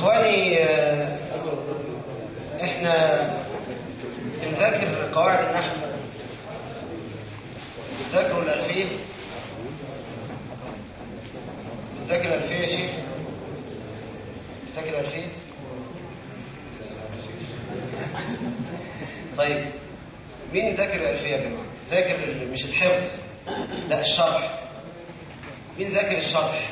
إخواني، إحنا بنذاكر قواعد النحو، بنذاكروا الألفية، بنذاكر الألفية يا شيخ، بنذاكر الألفية. طيب مين ذاكر الألفية يا جماعة؟ ذاكر مش الحفظ، لا الشرح. مين ذاكر الشرح؟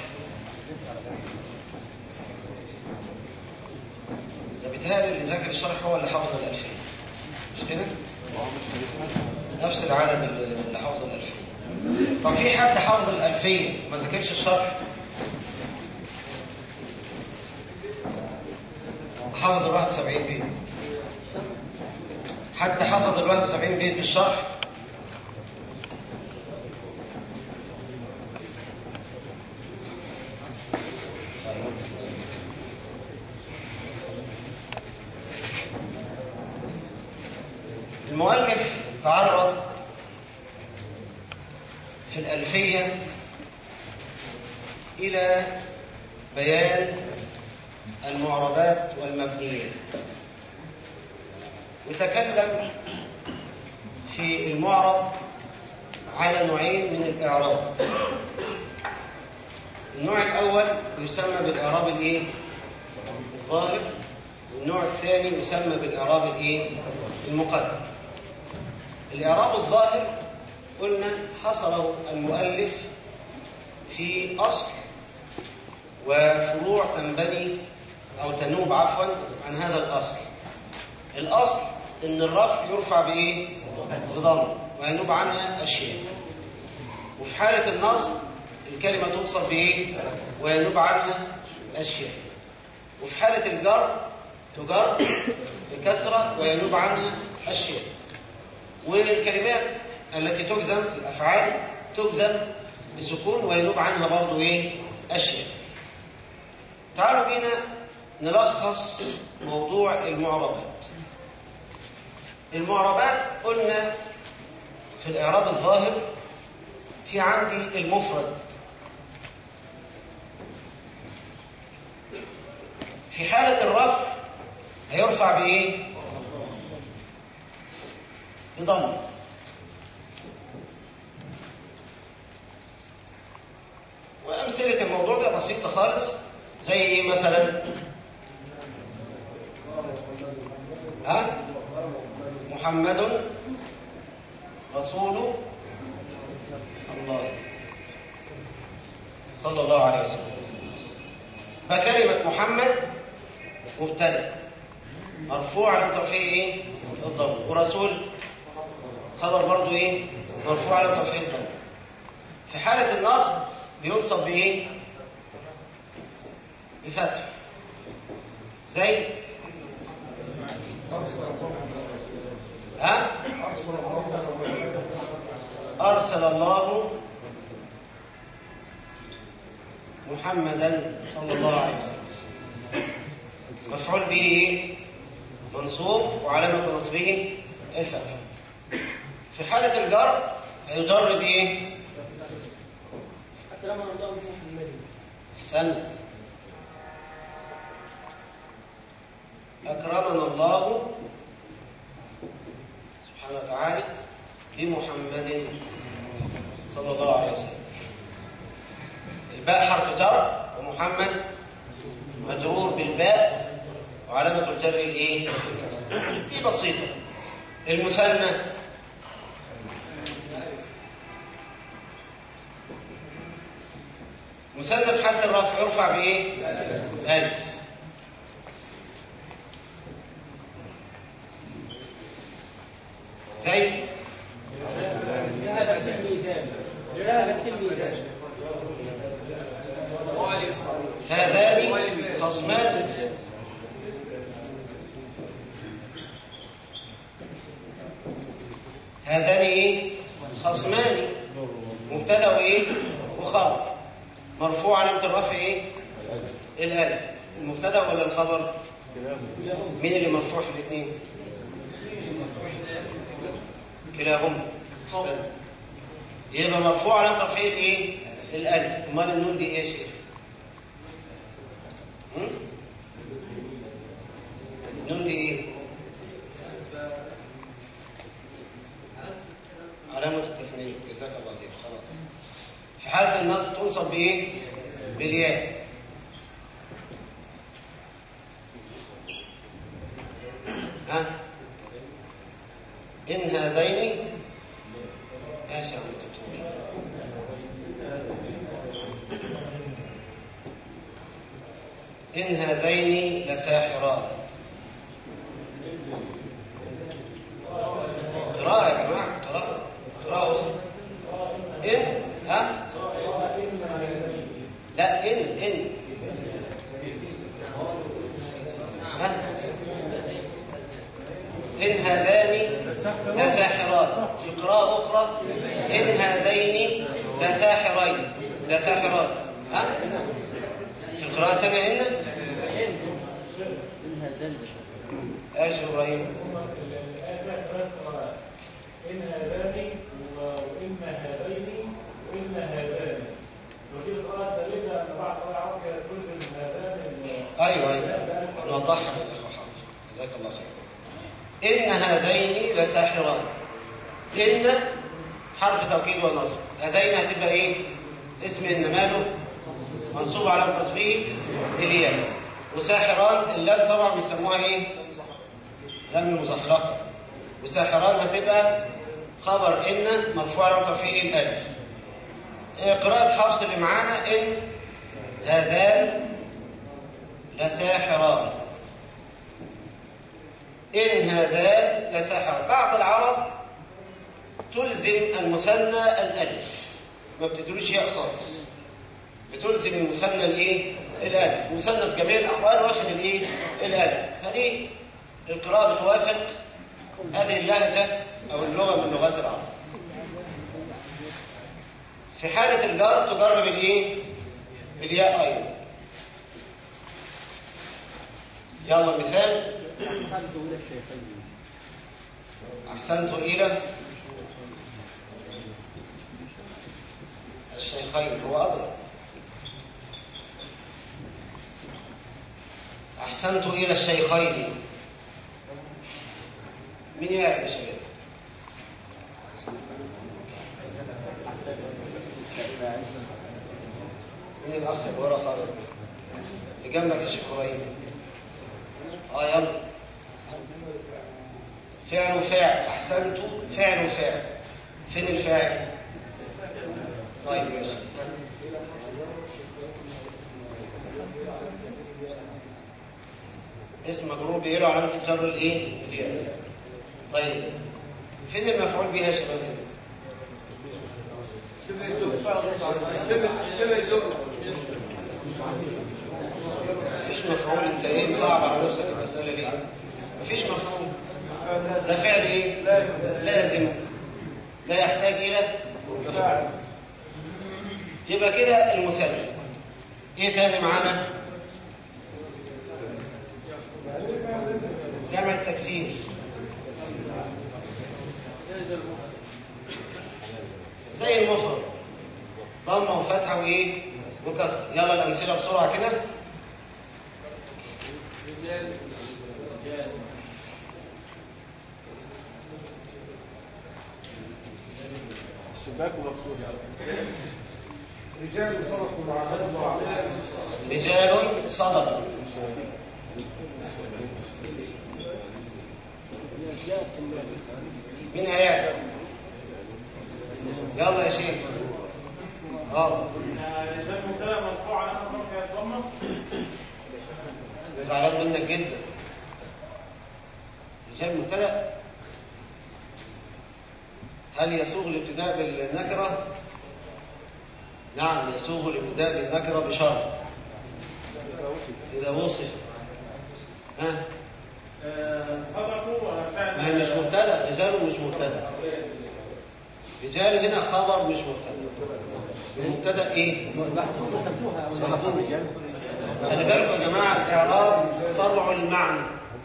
ده بيتهيألي اللي ذاكر الشرح هو اللي حافظ الألفية، مش كده؟ نفس العدد اللي حافظ الألفية. طب في حد حافظ الألفية ما ذاكرش الشرح؟ حافظ 71 بيت. حد حافظ 71 بيت الشرح؟ المؤلف تعرض في الألفية إلى بيان المعربات والمبنيات، وتكلم في المعرب على نوعين من الإعراب. النوع الأول يسمى بالإعراب الظاهر، والنوع الثاني يسمى بالإعراب المقدر. الإعراب الظاهر قلنا حصره المؤلف في أصل وفروع تنبني أو تنوب عن هذا الأصل. الأصل إن الرفع يرفع بضم وينوب عنها أشياء، وفي حالة النصب الكلمة تنصب وينوب عنها أشياء، وفي حالة الجر تجر بكسرة وينوب عنها أشياء، والكلمات التي تجزم الأفعال تجزم بسكون وينوب عنها برضو أشياء. تعالوا بينا نلخص موضوع المعربات. المعربات قلنا في الإعراب الظاهر في عندي المفرد، في حالة الرفع هيرفع بضم. وأمثلة الموضوع ده بسيطة خالص، زي مثلا محمد رسول الله صلى الله عليه وسلم. فكلمة محمد مبتدأ مرفوع على رفعه الضم، ورسول خبر برضو مرفوع على رفعه الضم. في حالة النصب بينصب بفتح، زي أرسل الله محمدا صلى الله عليه وسلم. مفعول به منصوب وعلامة نصبه الفتح. في حالة الجر هيجر أحسنت، أكرمنا الله سبحانه وتعالى بمحمد صلى الله عليه وسلم. الباء حرف جر، ومحمد مجرور بالباء وعلامة الجر دي بسيطة. المثنى في حالة الرفع يرفع ألف. زي هذان خصمان خصمان مبتدا وخبر مرفوع علامة الرفع الالف. المبتدا ولا الخبر؟ مين اللي مرفوع في الاثنين؟ كلاهما. يبقى مرفوع علامة رفعه الالف. امال النون دي ايه يا شيخ؟ بايه؟ بالياء. ها إن هذين ماشي يا عم دكتور. إن هذين لساحران. قراءة يا جماعة، قراءة إن ها لا إن ها إن هذان لساحران. في قراءة أخرى إن هذين لساحران. ها في القراءة الثانية إن هذان ايش إبراهيم؟ إن هذان وإما هذين وإن هذان. وفي القراءة دليل أن بعض العرب تلزم هذان. أيوه نوضحها للإخوة. حاضر جزاك الله خير. إن هذين لساحران. إن حرف توكيد ونصب. هذين هتبقى إيه؟ اسم إن ماله منصوب على نصبه الياء. وساحران اللام طبعا بيسموها إيه؟ لام المزحلقة. وساحران هتبقى خبر إن مرفوع على ترفيعه الألف. قراءة حفص اللي معانا إن هذان لساحران. إن هذان لساحران. بعض العرب تلزم المثنى الألف، ما بتدلوش ياء خالص، بتلزم المثنى الايه؟ الألف. المثنى في جميع الأحوال واخد الايه؟ الألف. هذه القراءة بتوافق هذه اللهجة أو اللغة من لغات العرب. في حالة الجر تجر بالايه؟ بالياء أيضا. يلا مثال. أحسنت إلى الشيخين. هو أضرب. أحسنت إلى الشيخين. مين يعرف يا شباب؟ مين الأخ اللي ورا خالص اللي جنبك يا شيخ إبراهيم؟ يلا. فعل وفاعل. أحسنت فعل وفاعل. فين الفاعل؟ طيب ماشي. اسم مجرور بيقولوا علامة الجر الايه؟ الياء. طيب فين المفعول بها يا شباب؟ شبه الدكتور. مفيش مفعول. انت ايه مصعب على نفسك المسألة ليه؟ مفيش مفعول. ده فعل ايه؟ لازم لا يحتاج الى مفعول. يبقى كده المثنى. ايه تاني معانا؟ جمع التكسير. زي المفرد ضمه وفتحه وايه؟ وكسر. يلا الامثله بسرعه كده. الشباك مفتوح. رجال صدقوا مع الله. رجال صدقوا. مين هيعرف؟ يلا يا شيخ. رجال مبتدأ مرفوع على رفع الضمه. زعلان منك جدا. رجال مبتدأ. هل يسوغ الابتداء بالنكرة؟ نعم يسوغ الابتداء بالنكرة بشرط إذا وصف. صدقوا ولا فعل؟ ما هي مش مبتدأ. رجال مش مبتدأ. رجال هنا خبر مش مبتدأ. المبتدأ ايه؟ محذوف. خلي بالكم يا جماعة الإعراب فرع المعنى.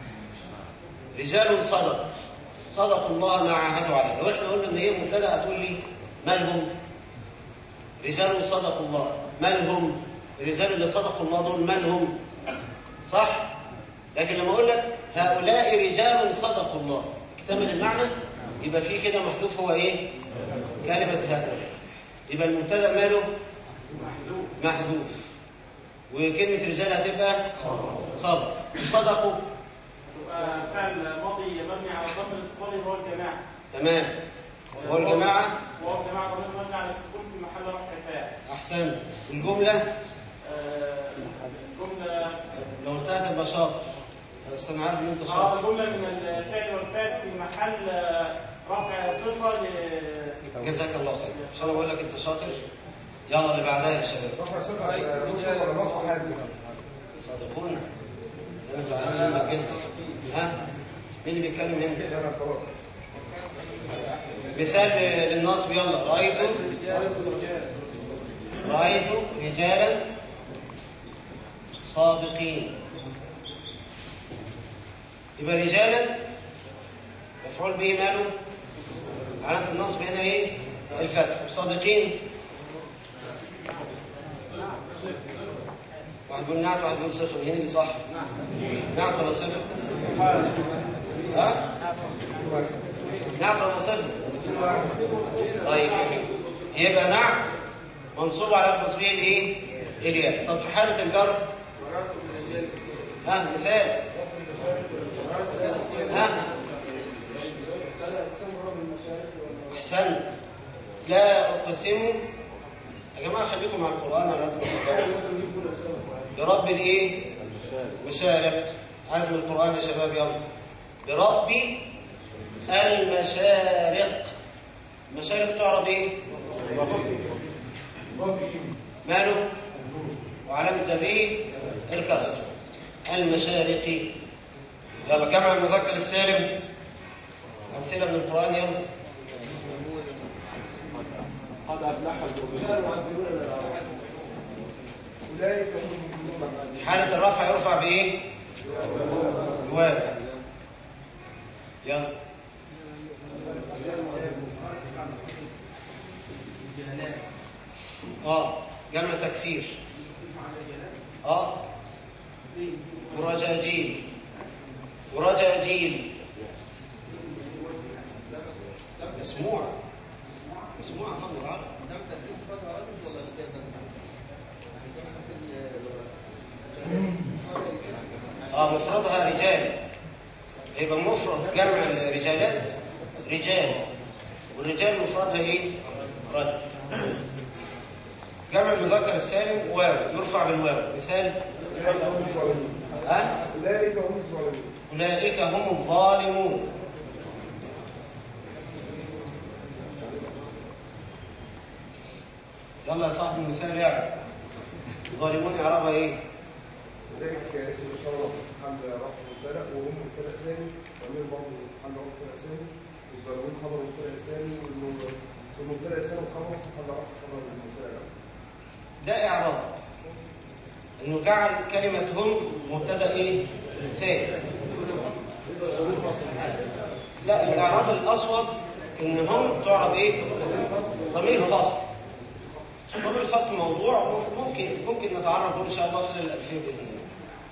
رجال صدقوا الله ما عاهدوا عليه. لو احنا قلنا ان هي مبتدأ هتقول لي مالهم؟ رجال صدقوا الله مالهم؟ الرجال اللي صدقوا الله دول مالهم؟ صح؟ لكن لما اقول لك هؤلاء رجال صدقوا الله اكتمل المعنى. يبقى في كده محذوف هو ايه؟ كلمة هؤلاء. يبقى المبتدأ ماله؟ محذوف. وكلمة رجال هتبقى خبر. صدقوا تبقى فعل ماضي مبني على الضم الاتصالي هو الجماعة. تمام. هو الجماعة ضمير مبني على السكون في محل رفع فاعل. أحسن. الجملة الجملة لو قلتها تبقى شاطر، بس أنا عارف إن أنت شاطر. الجملة من الفعل والفاعل في محل رفع صفة جزاك الله خير. مش أنا بقول لك أنت شاطر؟ يلا اللي بعدها يا شباب. رفع صفة ولا رفع حاجة؟ صادقون. أنا زعلان منك جدا. ها؟ مين اللي بيتكلم هنا؟ أنا خلاص. مثال للنصب. يلا. رأيت رجالا صادقين. يبقى رجالا مفعول به ماله؟ علامة النصب هنا ايه؟ الفتح. صادقين واحد يقول نعت واحد يقول صفر. هنا اللي صح؟ نعت ولا صفر؟ ها؟ نعت ولا صفر؟ طيب يبقى نعت منصوب على تصبيح الايه؟ الياء. طب في حالة الجر مثال احسن. لا اقسم يا جماعه، خليكم مع القران على قد ما تقدروا. برب الايه؟ مشارق. عزم القران يا شباب. يلا. برب المشارق. المشارق تعرف ايه؟ ماله؟ وعلامة جره الكسر. المشارق. يلا. جمع المذكر السالم. أمثلة من القرآن. يلا. قد أفلح المؤمنون. حالة الرفع يرفع بإيه؟ الواو. يلا. جمع تكسير. ورجاجيل. مسموع هم العرب. مفردها رجال. يبقى مفرد جمع الرجالات رجال، والرجال مفردها ايه؟ رجل. جمع المذكر السالم واو يرفع بالواو. مثال أولئك هم الظالمون. يلا يا صاحبي المثال. يعني الظالمون إعرابها ايه؟ أولئك اسم إشارة محل رفع مبتدأ، وهم مبتدأ ثاني، ضمير برضه محل رفع مبتدأ ثاني، والظالمون خبر مبتدأ ثاني، والمبتدأ الثاني خبر محل رفع خبر المبتدأ الأول. ده إعراب إنه جعل كلمة هم مبتدأ ايه؟ ثاني. لا، الإعراب الأصوب إن هم تعرب ايه؟ ضمير فصل. ضمير الفصل موضوع ممكن نتعرض له ان شاء الله خلال الألفية باذن الله.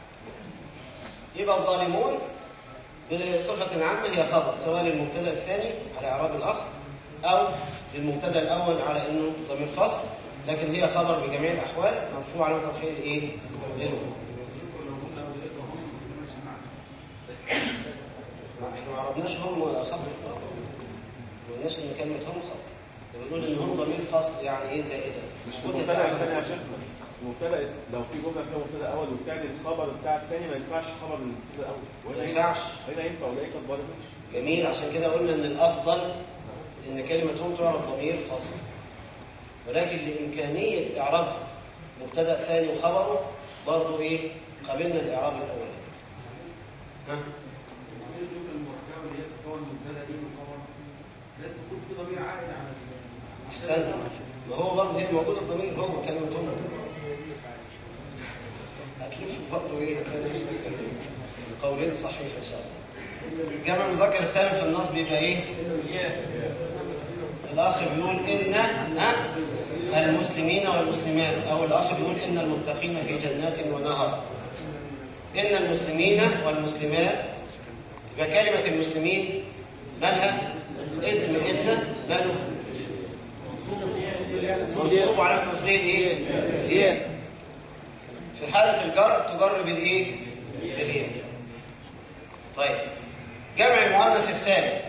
يبقى الظالمون بصفة عامة هي خبر، سواء للمبتدا الثاني على اعراب الاخ او للمبتدا الاول على انه ضمير فصل، لكن هي خبر بجميع الاحوال مرفوع على ترفيع الايه؟ احنا ما عرفناش هم خبر، ما قلناش ان كلمة هم خبر، بنقول ان هم ضمير فصل يعني ايه؟ زائده. مش المبتدا الثاني يا شيخنا. المبتدا لو في جمله فيها مبتدا اول وفعل الخبر بتاع الثاني ما ينفعش خبر من المبتدا الاول. ما ينفعش. هنا ينفع اولئك الظالمون. جميل. عشان كده قلنا ان الافضل ان كلمه هم تعرف ضمير فصل، ولكن لامكانيه اعرابها مبتدا ثاني وخبره برضه ايه؟ قابلنا الاعراب الاول. لازم يكون في ضمير عائد على احسن. ما هو برضه هي موجوده الضمير هو كلمه هم. هتلف برضه ايه؟ هتلاقي نفس القولين صحيح ان شاء الله. جمع المذكر السالم في النصب بيبقى ايه؟ الاخ بيقول ان المسلمين والمسلمات، او الاخ بيقول ان المتقين في جنات ونهر. ان المسلمين والمسلمات، يبقى كلمه المسلمين مالها؟ اسم إن ماله؟ منصوب على تصبيه الايه؟ الياء. في حالة الجر تجر بالايه؟ بالياء. طيب جمع المؤنث السالم،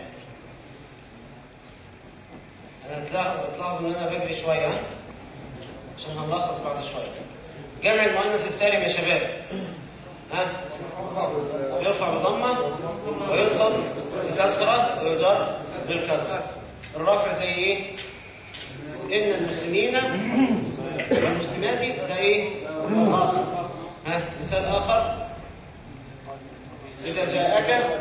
انا تلاحظوا ان انا بجري شويه عشان هنلخص بعد شويه. جمع المؤنث السالم يا شباب يرفع بضمه وينصب بكسره ويجر بالكسره. الرفع زي ايه؟ ان المسلمين والمسلمات ده ايه؟ ناصب. مثال اخر اذا جاءك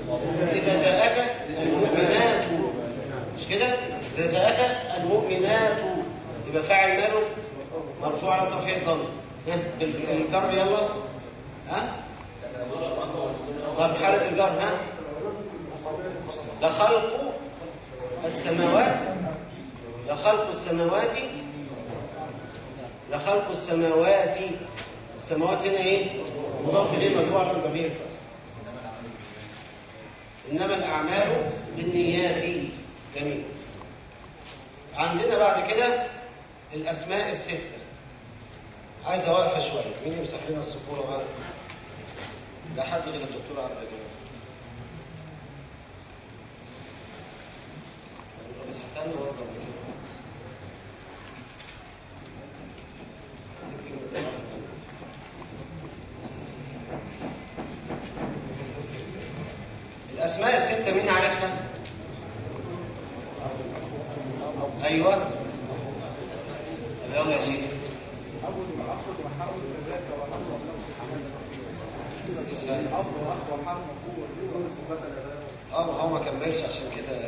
المؤمنات، مش كده؟ اذا جاءك المؤمنات يبقى فاعل ماله مرفوع على ترفيع الضم. الجر يلا طب حالة الجر لخلق السماوات السماوات هنا ايه؟ مضاف اليه مجرور على الجميع الكسر. انما الاعمال بالنيات. جميل. عندنا بعد كده الاسماء السته. عايزه واقفه شويه. مين يمسح لنا السبوره بقى؟ لا حد غير الدكتور عبد الرجال. مسحتني وضع الأسماء الستة مين عارفها؟ أيوة يلا يا شيخ. هو ما كملش عشان كده.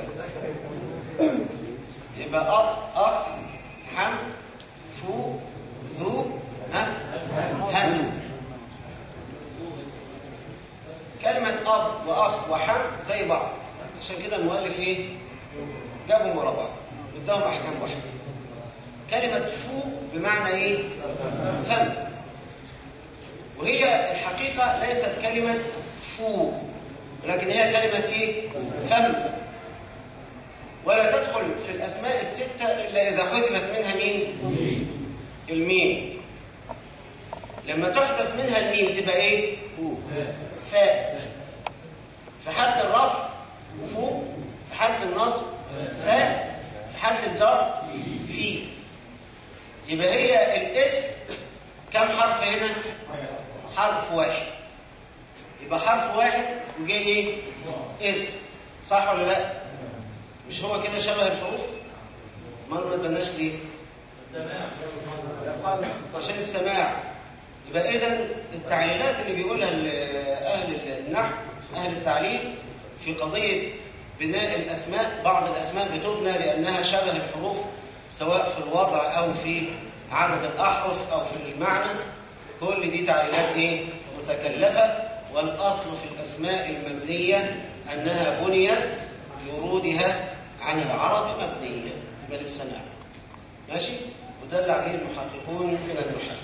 يبقى أب أخ حم فو ذو هن. كلمة أب وأخ وحم زي بعض، عشان كده المؤلف إيه؟ جابهم ورا بعض قدامهم أحكام واحدة. كلمة فو بمعنى إيه؟ فم. وهي الحقيقة ليست كلمة فو، ولكن هي كلمة إيه؟ فم. ولا تدخل في الأسماء الستة إلا إذا حذفت منها مين؟ الميم. لما تحذف منها الميم تبقى إيه؟ فاء. في حالة الرفع فو، في حالة النصب فاء، في حالة الجر في. يبقى هي الاسم كم حرف هنا؟ حرف واحد. يبقى حرف واحد وجاي ايه؟ اسم. صح ولا لا؟ مش هو كده شبه الحروف؟ ما بناش ليه؟ عشان السماع. يبقى إذن التعليلات اللي بيقولها أهل النحو أهل التعليل في قضية بناء الأسماء، بعض الأسماء بتبنى لأنها شبه الحروف سواء في الوضع أو في عدد الأحرف أو في المعنى. كل دي تعليلات إيه؟ متكلفة. والأصل في الأسماء المبنية أنها بنيت لورودها عن العرب مبنية بل السماع. ماشي؟ ودل عليه المحققون من النحاة.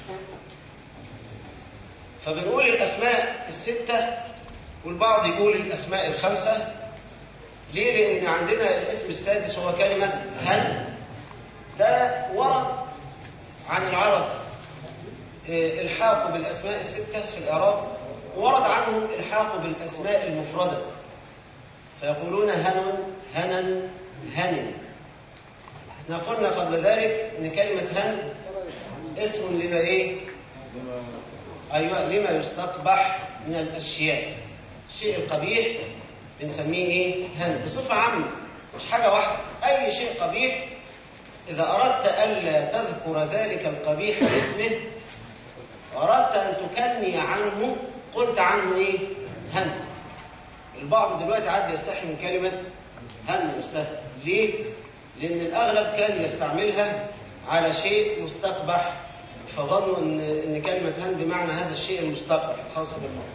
فبنقول الأسماء الستة والبعض يقول الأسماء الخمسة. ليه؟ لأن عندنا الاسم السادس هو كلمة هل. ده ورد عن العرب الحاق بالأسماء الستة في الإعراب، ورد عنهم الحاق بالأسماء المفردة فيقولون هن هنا هن. احنا قلنا قبل ذلك ان كلمة هن اسم لما ايه؟ ايوه لما يستقبح من الاشياء. الشيء القبيح بنسميه ايه؟ هن بصفة عامة، مش حاجة واحدة. اي شيء قبيح اذا اردت الا تذكر ذلك القبيح باسمه واردت ان تكني عنه قلت عنه ايه؟ هن. البعض دلوقتي عاد بيستحي من كلمة هن نفسها. ليه؟ لأن الأغلب كان يستعملها على شيء مستقبح، فظنوا إن كلمة هن بمعنى هذا الشيء المستقبح الخاص بالمرء.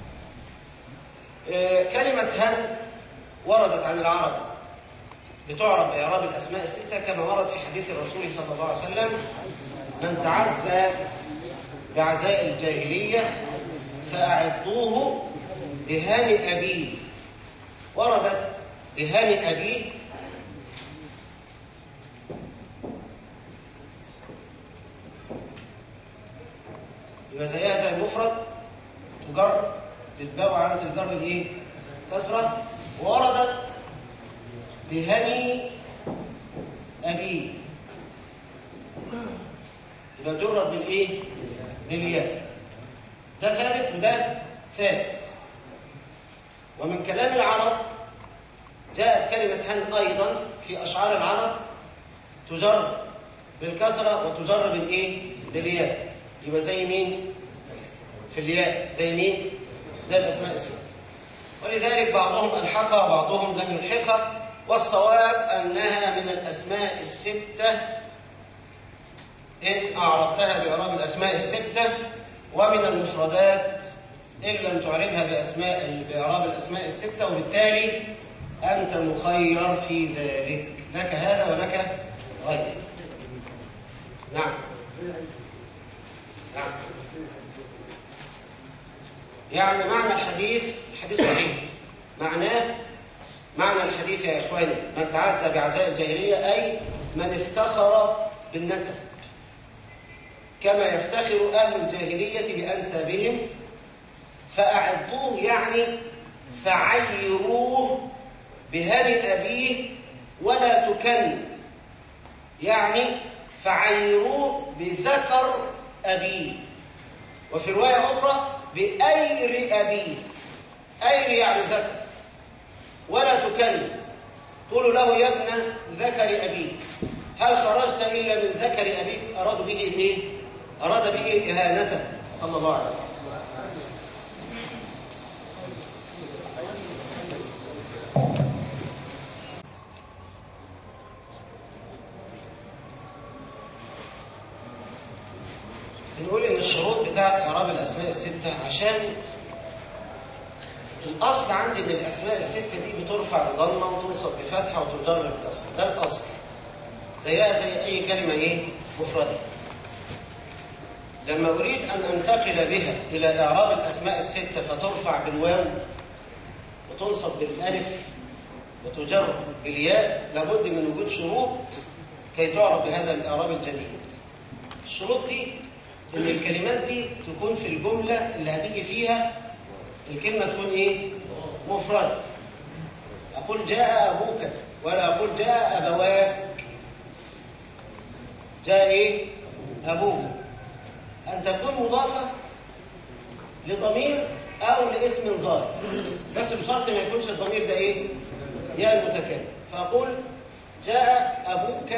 كلمة هن وردت عن العرب بتعرب إعراب الأسماء الستة كما ورد في حديث الرسول صلى الله عليه وسلم: من تعزى بعزاء الجاهلية فأعطوه بهان أبيه. وردت بهان أبيه تجر بالباء وعلامة الجر الايه؟ كسرة. وردت بهني أبي يبقى جرت بالايه؟ بالياء. ده ثابت وده ثابت. ومن كلام العرب جاءت كلمة هن أيضا في أشعار العرب تجر بالكسرة وتجر بالايه؟ بالياء. يبقى زي مين؟ في الياء زي مين؟ زي الأسماء الستة. ولذلك بعضهم ألحقها وبعضهم لم يلحقها، والصواب أنها من الأسماء الستة إن أعرفتها بإعراب الأسماء الستة، ومن المفردات إن لم تعربها بإعراب الأسماء الستة، وبالتالي أنت مخير في ذلك، لك هذا ولك غيره. نعم نعم. يعني معنى الحديث صحيح. معنى الحديث يا إخواني من تعزى بعزاء الجاهلية أي من افتخر بالنسب كما يفتخر أهل الجاهلية بأنسابهم، فأعضوه يعني فعيروه بهني أبيه ولا تكن، يعني فعيروه بذكر أبيه. وفي رواية أخرى بأير أبيه، أير يعني ذكر، ولا تكن قولوا له يا ابن ذكر أبيك، هل خرجت إلا من ذكر أبيك؟ أراد به إيه؟ أراد به إهانته صلى الله عليه وسلم. نقول إن الشروط بتاعت إعراب الأسماء الستة، عشان الأصل عندي إن الأسماء الستة دي بترفع بضمة وتنصب بفتحة وتجر بالكسر، ده الأصل. زيها زي أي كلمة إيه؟ مفردة. لما أريد أن أنتقل بها إلى إعراب الأسماء الستة فترفع بالواو وتنصب بالألف وتجر بالياء، لابد من وجود شروط كي تعرب بهذا الإعراب الجديد. الشروط دي إن الكلمات دي تكون في الجملة اللي هتيجي فيها الكلمة تكون إيه؟ مفردة. أقول جاء أبوك ولا أقول جاء أبواك. جاء إيه؟ أبوك. أن تكون مضافة لضمير أو لاسم ظاهر، بس بشرط ما يكونش الضمير ده إيه؟ يا المتكلم. فأقول جاء أبوك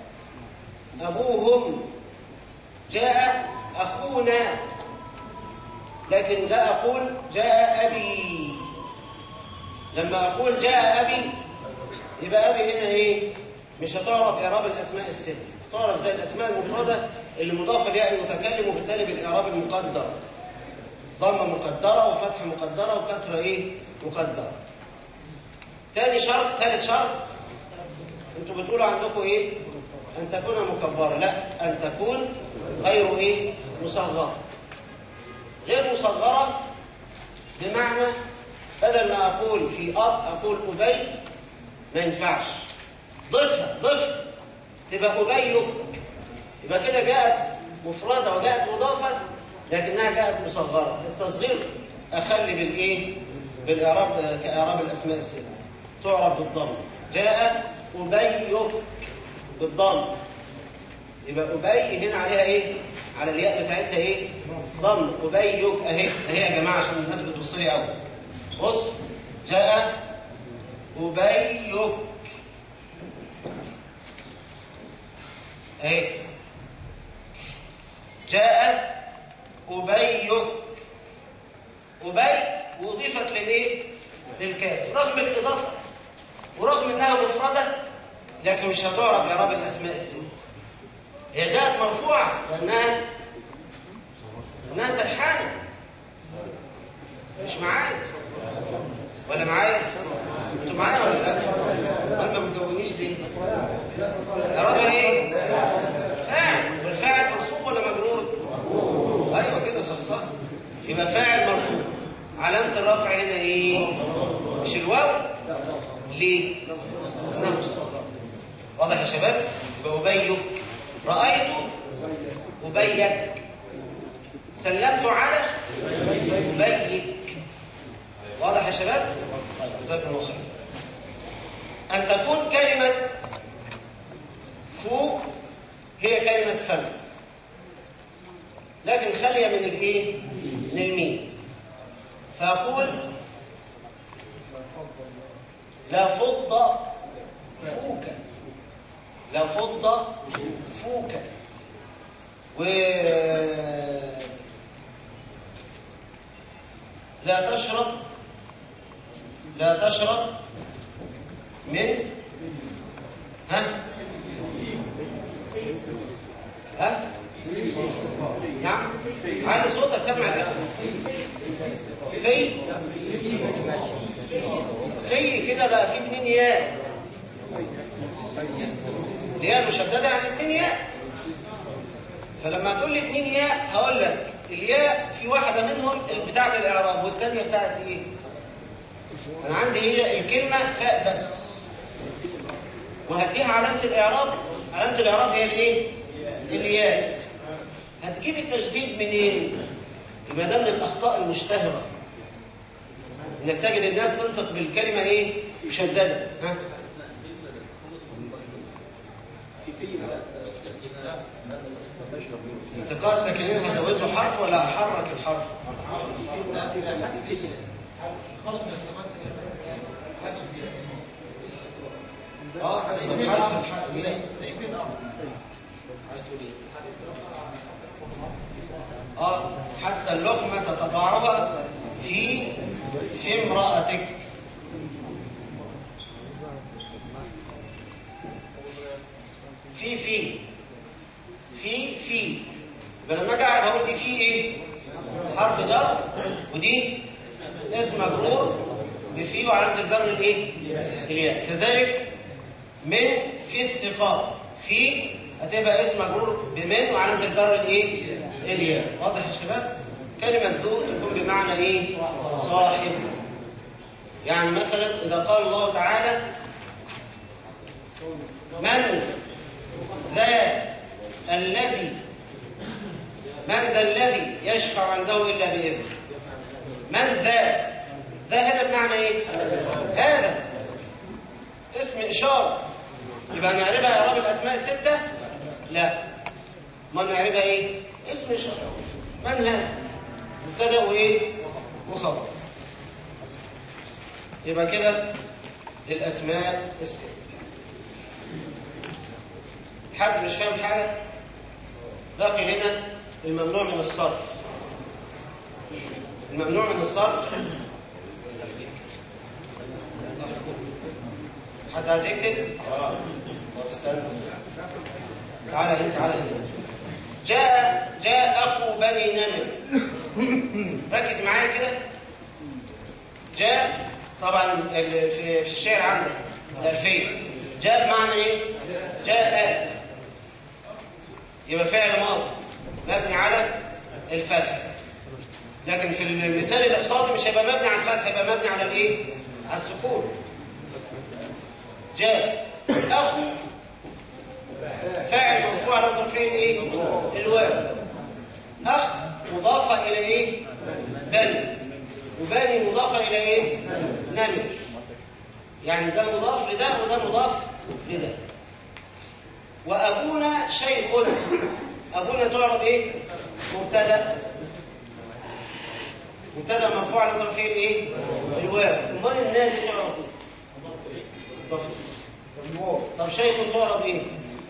أبوهم، جاء أخونا، لكن لا أقول جاء أبي. لما أقول جاء أبي يبقى أبي هنا إيه؟ مش هتعرف إعراب الأسماء الستة، تعرف زي الأسماء المفردة اللي مضافة ليها المتكلم، وبالتالي بالإعراب المقدر، ضمة مقدرة وفتحة مقدرة وكسرة إيه؟ مقدرة. ثالث شرط أنتوا بتقولوا عندكم إيه؟ أن تكون مكبرة. لا، أن تكون غير إيه؟ مصغرة. غير مصغرة بمعنى بدل ما أقول في أب أقول أبي، ما ينفعش. ضفها تبقى أبيك، يبقى كده جاءت مفردة وجاءت مضافة لكنها جاءت مصغرة. التصغير أخلي بالإيه؟ بالإعراب كإعراب الأسماء الستة، تعرب بالضم. جاء أبيك بالضم، يبقى أبي هنا عليها إيه؟ على الياء بتاعتها إيه؟ ضم. أبيك أهي يا جماعة عشان الناس بتوصلي أوي. بص، جاء أبيك أهي، جاء أبيك. أبي وضيفت للإيه؟ للكاف، رغم الإضافة ورغم إنها مفردة لكن مش هتعرف بإعراب الأسماء الستة. هي جاءت مرفوعة لأنها سرحانة. مش معايا ولا معايا؟ انتوا معايا ولا لا؟ ولا ما بتجاوبونيش ليه؟ إعرابها إيه؟ فاعل، والفاعل منصوب ولا مجرور؟ أيوه كده صح. يبقى فاعل مرفوع، علامة الرفع هنا إيه؟ مش الواو. ليه؟ واضح يا شباب؟ يبقى أبيك، رأيت أبيك، سلمت على أبيك. شباب؟ طيب جزاكم الله خير. أن تكون كلمة فوق هي كلمة فم، لكن خالية من الإيه؟ من الميم. فأقول لا فض فوك، لا فض فوك. لا تشرب، لا تشرب من نعم عادي صوتك سمع كده في كده بقى في 2 ياء، الياء مشدده يعني 2 ياء. فلما تقول لي 2 ياء هقول لك الياء في واحده منهم بتاعه الاعراب والثانيه بتاعه ايه؟ انا عندي هي الكلمه فاء بس، وهديها علامه الاعراب. علامه الاعراب هي الايه؟ الياء. هتجيب التشديد منين؟ يبقى ده من الاخطاء المشتهره، انك تجد الناس تنطق بالكلمه ايه؟ مشدده. انتقاء الساكنين هزود له حرف ولا هحرك الحرف؟ خلص من التقاء الساكنين حذف حتى اللقمة تضعها في امرأتك. في فلما اجي اعرف اقول دي في ايه؟ حرف جر، ودي اسم مجرور بفي وعلامة الجر الايه؟ الياء. كذلك من في السقاء، في هتبقى اسم مجرور بمن وعلامة الجر الايه؟ الياء. واضح يا شباب؟ كلمة ذو تكون بمعنى ايه؟ صاحب. يعني مثلا اذا قال الله تعالى من ذا الذي يشفع عنده الا باذنه. من ذا هذا بمعنى ايه؟ هذا اسم اشاره. يبقى نعربها اعراب الاسماء السته؟ لا. ما نعربها ايه؟ اسم اشاره. من هذا؟ مبتدا وايه؟ وخبر. يبقى كده الاسماء السته. حد مش فاهم حاجه؟ باقي لنا الممنوع من الصرف. الممنوع من الصرف حد عايز يكتب؟ استنى. تعالى هنا. جاء اخو بني نمر. ركز معايا كده. جاء طبعا في الشعر عندك الألفية. جاء بمعنى ايه؟ جاء يبقى فعل ماضي مبني على الفتح. لكن في المثال الاقتصادي مش هيبقى مبني على الفتح، هيبقى مبني على الايه؟ على السكون. جاء اخو فاعل مرفوع على طرفين ايه؟ الواو. اخ مضافه الى ايه؟ بني، وبني مضافه الى ايه؟ نمر. يعني ده مضاف لده وده مضاف لده. وابونا شيخنا. ابونا تعرب ايه؟ مبتدا مرفوع على طرفين ايه؟ الواو. امال النادي تعرب ايه؟ طب شيخ تعرب ايه؟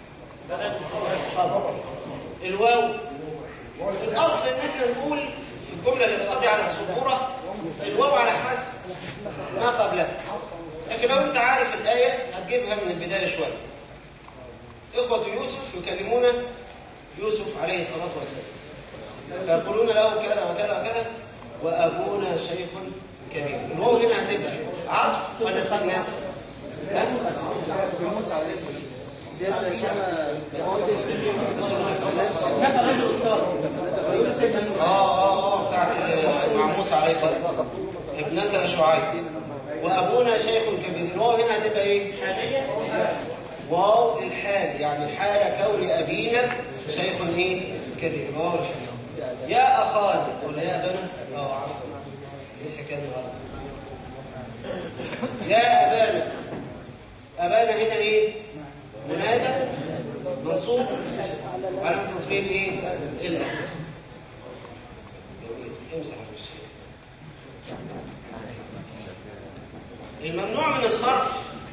الواو. الاصل ان احنا نقول في الجمله الاقتصاديه على السبوره الواو على حسب ما قبلها. لكن لو انت عارف الايه هتجيبها من البدايه شويه. اخوه يوسف يكلمون يوسف عليه الصلاه والسلام فيقولون له كذا وكذا وكذا وابونا شيخ كبير. الواو هنا هتبقى عطف ولا استثناء؟ بتاعت مع موسى عليه السلام ابنة شعيب. وابونا شيخ كبير. الواو هنا هتبقى ايه؟ واو الحال، يعني حال كون ابينا شيخ ايه؟ كبير. واو الحال. يا اخانا ولا يا ابنا؟ عفوا ايه الحكايه غلط. هنا ايه؟ منادى منصوب على تصويب ايه؟ الا. امسح الشيء. الممنوع من الصرف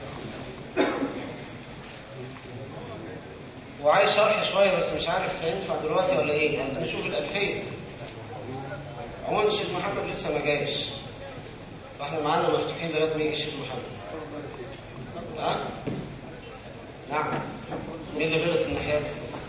وعايز شرح شويه بس مش عارف هينفع دلوقتي ولا ايه. بس نشوف الألفية. عموما الشيخ محمد لسه ما جايش، فاحنا معانا مفتوحين لغايه ما يجي الشيخ محمد. ها؟ نعم. مين اللي غلط الناحيه دي؟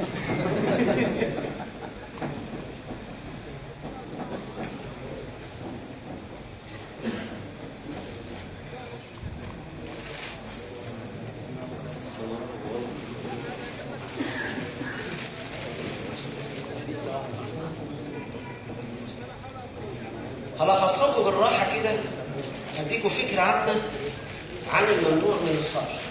هلخص لكم بالراحه كده، هديكم فكره عامه عن الممنوع من الصرف.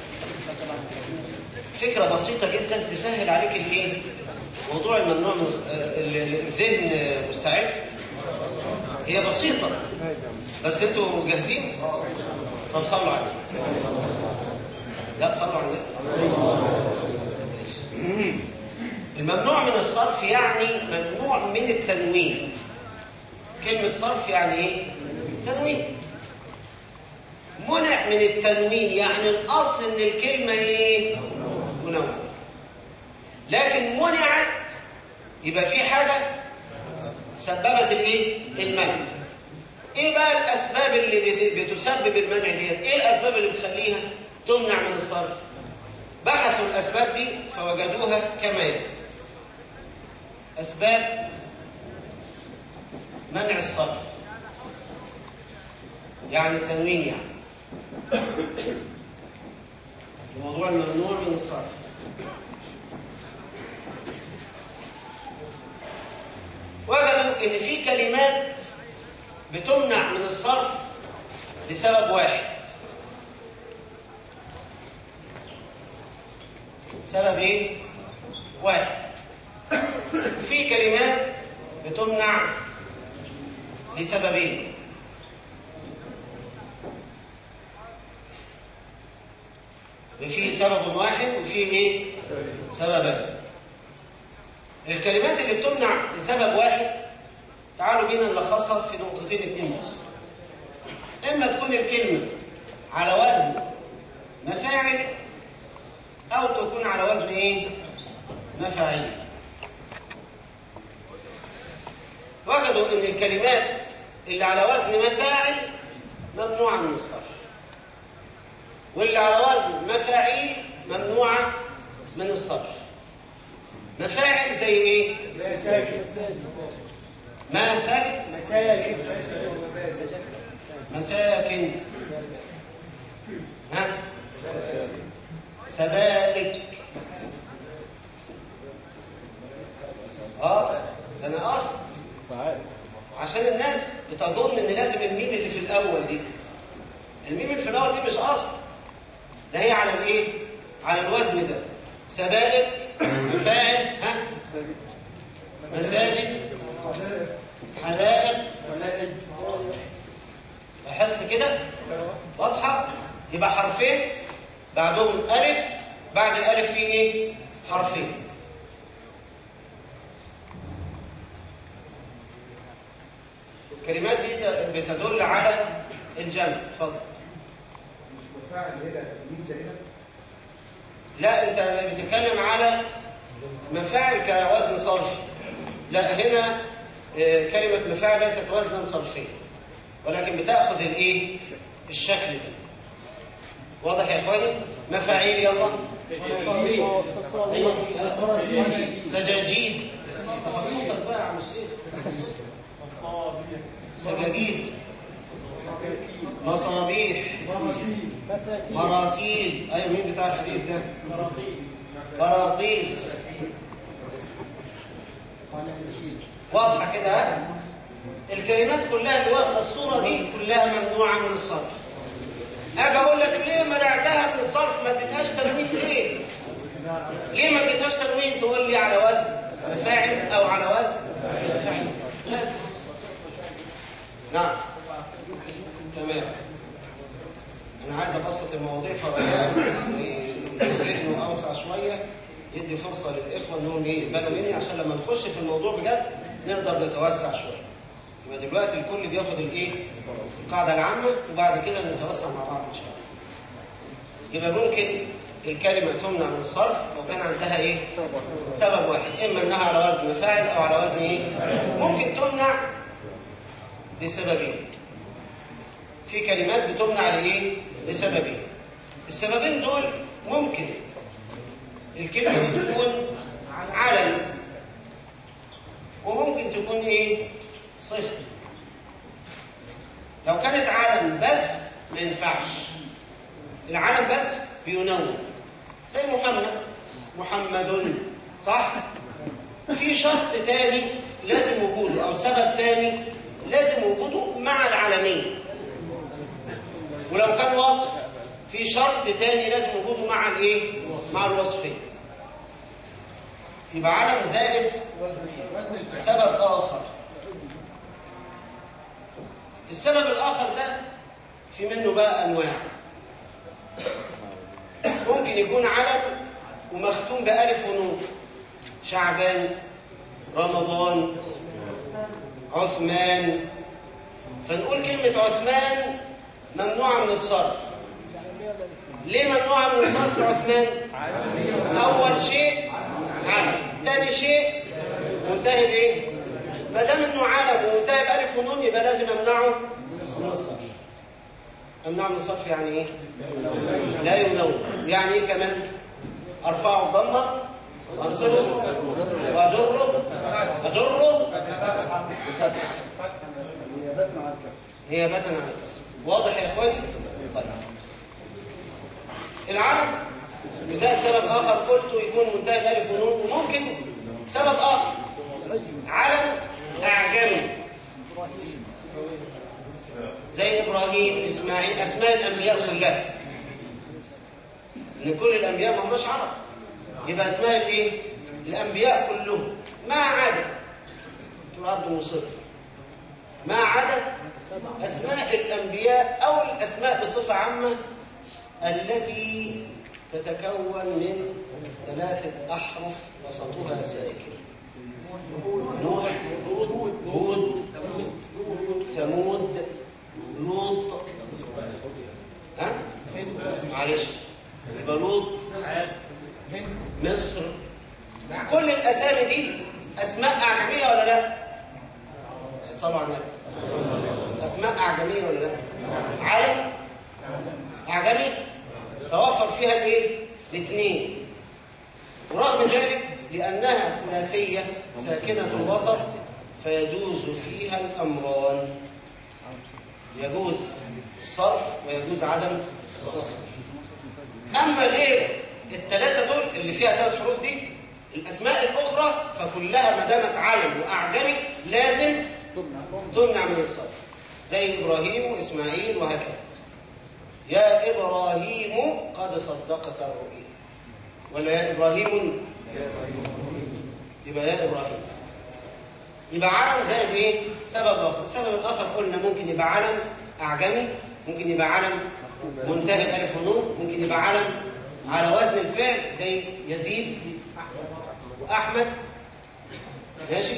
فكره بسيطه جدا تسهل عليك الايه؟ موضوع الممنوع من الذهن مستعد. هي بسيطه بس انتوا جاهزين؟ طب صلوا عليه. لا صلوا عليه. الممنوع من الصرف يعني ممنوع من التنوين. كلمة صرف يعني ايه؟ تنوين. منع من التنوين يعني الأصل إن الكلمة ايه؟ منونة. لكن منعت يبقى في حاجة سببت الايه؟ المنع. ايه بقى الأسباب اللي بتسبب المنع ديت؟ ايه الأسباب اللي بتخليها تمنع من الصرف؟ بحثوا الأسباب دي فوجدوها كما يلي. أسباب منع الصرف يعني التنوين، يعني الموضوع الممنوع من الصرف. وجدوا ان في كلمات بتمنع من الصرف لسبب واحد. سبب ايه؟ واحد. وفي كلمات بتمنع لسببين. وفي سبب واحد وفي ايه؟ سببين. الكلمات اللي بتمنع لسبب واحد تعالوا بينا نلخصها في نقطتين اتنين بس. اما تكون الكلمة على وزن مفاعل او تكون على وزن ايه؟ مفاعيل. وجدوا ان الكلمات اللي على وزن مفاعل ممنوعة من الصرف، واللي على وزن مفاعيل ممنوعة من الصرف. مفاعل زي ايه؟ مساكن، ها؟ سبائك. ده انا اصلا عشان الناس بتظن ان لازم الميم اللي في الاول دي، الميم اللي في الاول دي مش اصل، ده هي على الايه؟ على الوزن ده. سبائك، مفاعل، ها؟ مساجد، حدائق. لاحظت كده؟ واضحه؟ يبقى حرفين بعدهم الف، بعد الالف في ايه؟ حرفين. الكلمات دي بتدل على الجمع. اتفضل. مش مفاعل هنا مين زائده؟ لا انت بتتكلم على مفاعل كوزن صرفي. لا هنا كلمة مفاعل ليست وزنا صرفيا ولكن بتأخذ الايه؟ الشكل ده. واضح يا اخواني؟ مفاعيل. يلا. سجاجيد. تخصصك بقى يا عم الشيخ. سجاجيد، مصابيح، مراسيل. ايوه مين بتاع الحديث ده؟ قراطيس. واضحه كده؟ الكلمات كلها اللي واخده الصوره دي كلها ممنوعه من الصرف. اجي اقول لك ليه منعتها من الصرف؟ ما اديتهاش تنوين ليه؟ ليه ما اديتهاش تنوين؟ تقول لي على وزن مفاعل او على وزن مفاعل بس. نعم تمام. أنا عايز أبسط المواضيع فرجاء وذهنه أوسع شوية، يدي فرصة للإخوة إنهم يقبلوا مني عشان لما نخش في الموضوع بجد نقدر نتوسع شوية. يبقى دلوقتي الكل بياخد القاعدة العامة وبعد كده نتوسع مع بعض إن شاء الله. يبقى ممكن الكلمة تمنع من الصرف لو كان عندها سبب واحد، إما أنها على وزن فاعل أو على وزن ممكن تمنع لسببين. في كلمات بتمنع لسببين. السببين دول ممكن الكلمة تكون علم وممكن تكون صفة. لو كانت علم بس ما ينفعش. العلم بس بينون زي محمد صح؟ في شرط تاني لازم وجوده أو سبب تاني لازم وجوده مع العلمين. ولو كان وصف في شرط تاني لازم وجوده مع الوصفين. يبقى علم زائد سبب آخر. السبب الآخر ده في منه بقى أنواع. ممكن يكون علم ومختوم بألف ونون، شعبان، رمضان، عثمان. فنقول كلمة عثمان ممنوعة من الصرف. ليه ممنوعة من الصرف عثمان؟ أول شيء علم، ثاني شيء منتهي ما دام انه علم ومنتهي بألف ونون يبقى لازم امنعه من الصرف. امنعه من الصرف يعني لا ينون. يعني كمان ارفعه ضمه وانصبه واجره نيابة عن الكسر. واضح يا اخواني؟ طيب العلم مثال سبب اخر قلت يكون منتهي بألف ونون، وممكن سبب اخر علم اعجمي زي ابراهيم، اسماعيل، اسماء الانبياء كلها. ان كل الانبياء ما هماش عرب، يبقى اسماء الانبياء كلهم ما عدا عبد المصر، ما عدا اسماء الانبياء او الاسماء بصفه عامه التي تتكون من 3 أحرف وسطها ساكن. نوح، هود، ثمود، لوط. معلش، لوط، مصر. كل الأسامي دي أسماء أعجمية ولا لا؟ صلوا على النبي. أسماء أعجمية ولا لا؟ علم أعجمي توفر فيها الاثنين. ورغم ذلك لأنها ثلاثية ساكنة الوسط فيجوز فيها الأمران. يجوز الصرف ويجوز عدم الصرف. أما غير ال3 دول اللي فيها 3 حروف دي، الأسماء الأخرى فكلها ما دامت علم وأعجمي لازم تمنع من الصرف، زي إبراهيم وإسماعيل وهكذا. يا إبراهيم قد صدقت الرؤيا، ولا يا إبراهيم؟ يبقى يا إبراهيم. يبقى علم زائد سبب آخر. السبب الآخر قلنا ممكن يبقى علم أعجمي، ممكن يبقى علم منتهي بألف ونون، ممكن يبقى علم على وزن الفعل زي يزيد وأحمد، ماشي،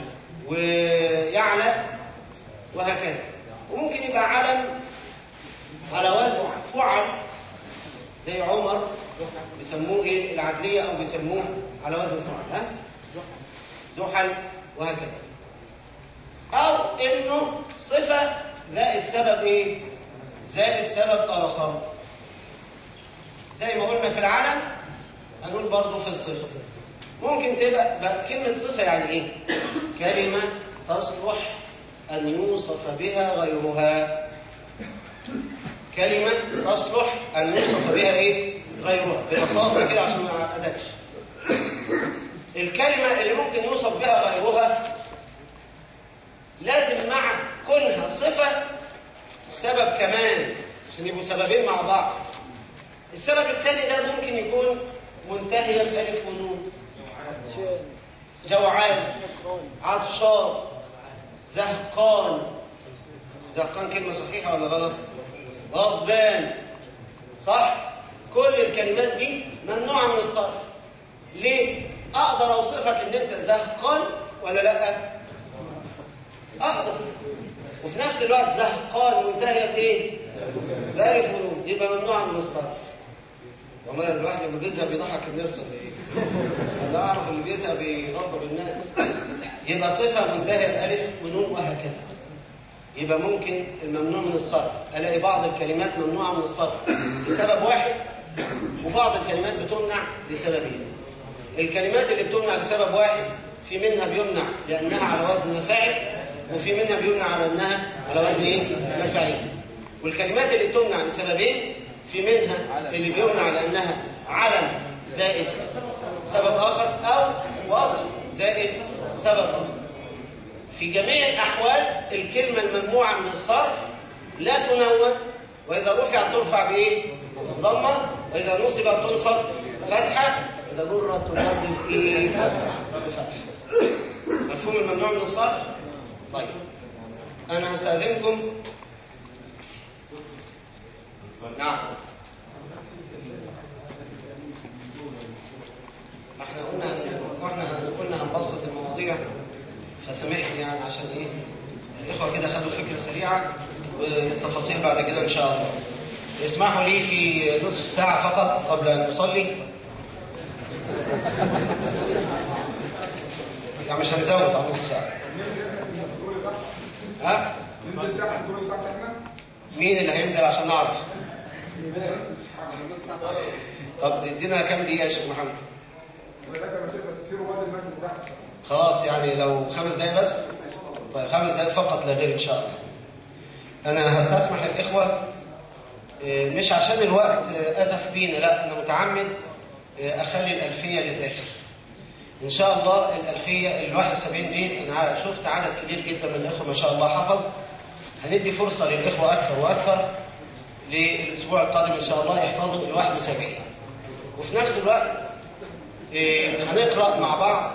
ويعلى وهكذا. وممكن يبقى علم على وزن فعل زي عمر، بيسموه العدلية أو بيسموه على وزن فعل، زحل وهكذا. أو إنه صفة زائد سبب زائد سبب آخر. زي ما قلنا في العلم هنقول برضه في الصفة. ممكن تبقى كلمة صفة يعني كلمة تصلح أن يوصف بها غيرها. كلمة تصلح أن يوصف بها غيرها. ببساطة كده عشان ما أعقدكش. الكلمة اللي ممكن يوصف بها غيرها لازم مع كونها صفة سبب كمان عشان يبقوا سببين مع بعض. السبب الثاني ده ممكن يكون منتهيا بألف ونون. جوعان، عطشان، زهقان. زهقان كلمة صحيحة ولا غلط؟ غضبان، صح؟ كل الكلمات دي ممنوعة من الصرف. ليه؟ أقدر أوصفك إن أنت زهقان ولا لأ؟ أقدر. وفي نفس الوقت زهقان منتهية بإيه؟ بألف ونون، يبقى ممنوعة من الصرف. والله الواحد لما بيزهق بيضحك الناس ولا إيه؟ أنا أعرف اللي بيزهق بيغضب الناس. يبقى صفة منتهية بألف ونون وهكذا. يبقى ممكن الممنوع من الصرف ألاقي بعض الكلمات ممنوعة من الصرف لسبب واحد، وبعض الكلمات بتمنع لسببين. الكلمات اللي بتمنع لسبب واحد في منها بيمنع لأنها على وزن فاعل، وفي منها بيمنع على أنها على وزن إيه؟ مفعول. والكلمات اللي بتمنع لسببين في منها اللي بيمنع لأنها علم زائد سبب آخر أو وصف زائد سبب آخر. في جميع الأحوال الكلمة الممنوعة من الصرف لا تنون، وإذا رفعت ترفع بإيه؟ ضمة، وإذا نصبت تنصب فتحة، إذا جرت تنصب إيه؟ فتحة. مفهوم الممنوع من الصرف؟ طيب أنا هستأذنكم. نعم. احنا قلنا هنبسط المواضيع، فسامحني يعني عشان ايه الاخوه كده خدوا فكره سريعه، والتفاصيل بعد كده ان شاء الله. اسمحوا لي في نصف ساعه فقط قبل ان نصلي، يعني مش هنزود على نصف ساعه. ها؟ ننزل تحت تقول تحت احنا؟ مين اللي هينزل عشان نعرف؟ طب ادينا كام دقيقه يا شيخ محمد؟ خلاص يعني لو 5 دقايق بس. طيب 5 دقايق فقط لا غير ان شاء الله. انا هستسمح الاخوه مش عشان الوقت اسف بينا، لا انا متعمد اخلي الالفيه للاخر ان شاء الله. الالفيه ال71 بيت انا شفت عدد كبير جدا من الاخوه ما شاء الله حفظ. هندي فرصه للاخوه اكثر واكثر للاسبوع القادم ان شاء الله يحفظوا ال71. وفي نفس الوقت هنقرأ مع بعض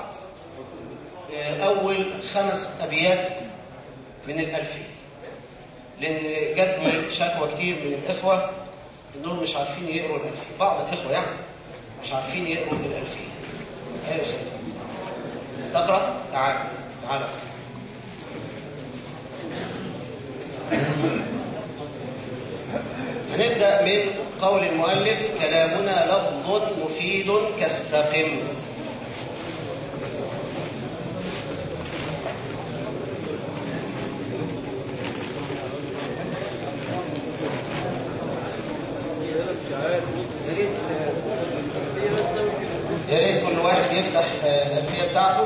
أول 5 أبيات من الألفية، لأن جاتني شكوى كتير من الإخوة إنهم مش عارفين يقروا الألفية. بعض الإخوة يعني مش عارفين يقروا الألفية. أيوة شيء تقرأ؟ تعال هنبدأ من قول المؤلف: كلامنا لفظ مفيد كاستقم. يا ريت كل واحد يفتح الألفية بتاعته.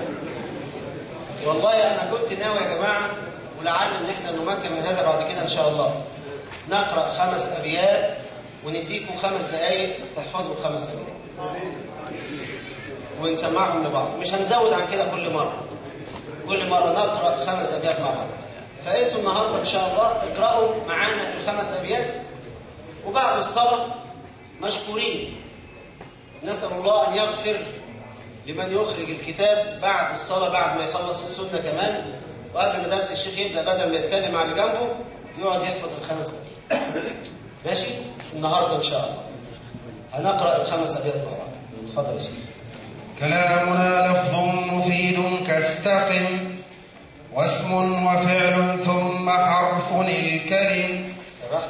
والله أنا كنت ناوي يا جماعة، ولعل إن احنا نمكن من هذا بعد كده إن شاء الله، نقرأ 5 أبيات ونديكم 5 دقايق تحفظوا ال5 أبيات ونسمعهم لبعض. مش هنزود عن كده كل مرة نقرأ 5 أبيات مع بعض. فأنتوا النهاردة إن شاء الله اقرأوا معانا ال5 أبيات، وبعد الصلاة مشكورين. نسأل الله أن يغفر لمن يخرج الكتاب بعد الصلاة بعد ما يخلص السنة كمان، وقبل ما درس الشيخ يبدأ بدل ما يتكلم على اللي جنبه يقعد يحفظ ال5 أبيات. ماشي؟ النهاردة إن شاء الله هنقرأ ال5 أبيات مع بعض. اتفضل يا شيخ. كلامنا لفظ مفيد كاستقم، واسم وفعل ثم حرف الكلم. سبحت.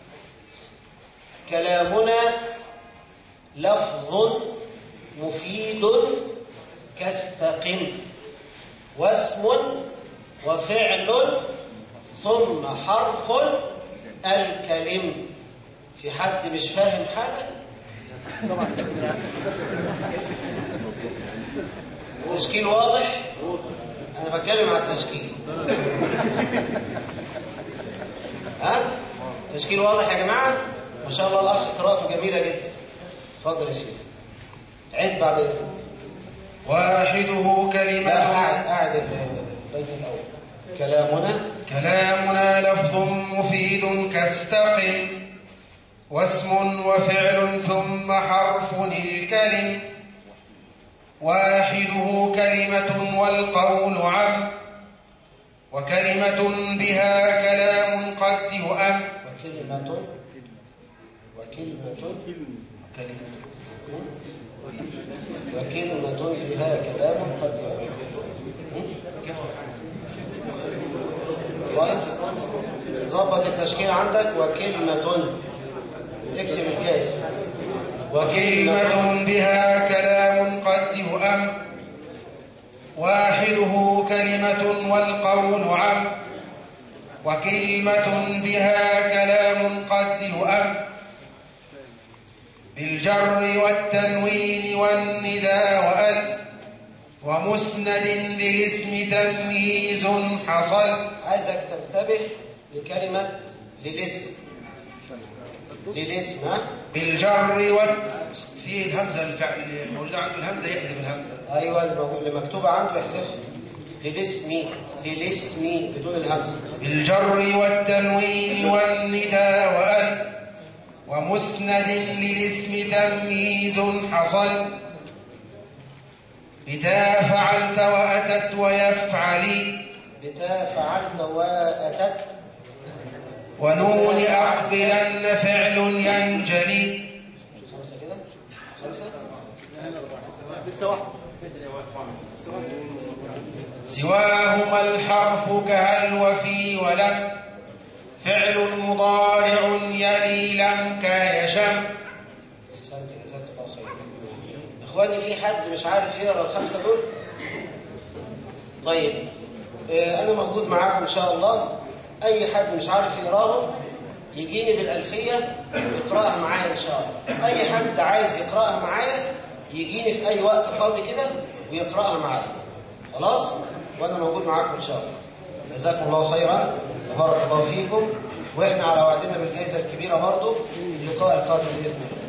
كلامنا لفظ مفيد كاستقم، واسم وفعل ثم حرف الكلم. في حد مش فاهم حاجة؟ التشكيل واضح؟ أنا بتكلم على التشكيل. ها؟ التشكيل واضح يا جماعة؟ ما شاء الله الأخ قراءته جميلة جدا. اتفضل يا سيدي. عد بعد إذنك. واحده كلمة. قاعد البيت الأول. كلامنا لفظ مفيد كاستقم، واسم وفعل ثم حرف الكلم. واحده كلمة والقول عم، وكلمة بها كلام قد يؤم. وكلمة بها كلام قد ظبط التشكيل عندك. وكلمة اكسب الكاف. وكلمة بها كلام قد يؤم واحده كلمة والقول عم. وكلمة بها كلام قد يؤم بالجر والتنوين والنداء وأل ومسند للاسم تمييز حصل. عايزك تنتبه لكلمة للاسم. بالجر في الهمزة الفعل موجودة عنده الهمزة يحذف الهمزة. أيوة اللي مكتوبة عنده يحذفها. للاسم بدون الهمزة. بالجر والتنوين والنداء وأل ومسند للاسم تمييز حصل. بتا فعلت وأتت ويفعلي. بتا فعلت وأتت. ونون أقبلن فعل ينجلي. 5 كده 5 سواهما الحرف كهل وفي ولم فعل مضارع يلي لم كيشم. احسنت جزاك الله خير. اخواني في حد مش عارف يقرا ال5 دول؟ طيب انا موجود معاكم ان شاء الله. اي حد مش عارف يقراهم يجيني بالالفيه يقراها معايا ان شاء الله. اي حد عايز يقراها معايا يجيني في اي وقت فاضي كده ويقراها معايا. خلاص وانا موجود معاكم ان شاء الله. جزاكم الله خيرا وبارك الله فيكم. واحنا على وعدنا بالجائزه الكبيره برضو اللقاء القادم باذن الله.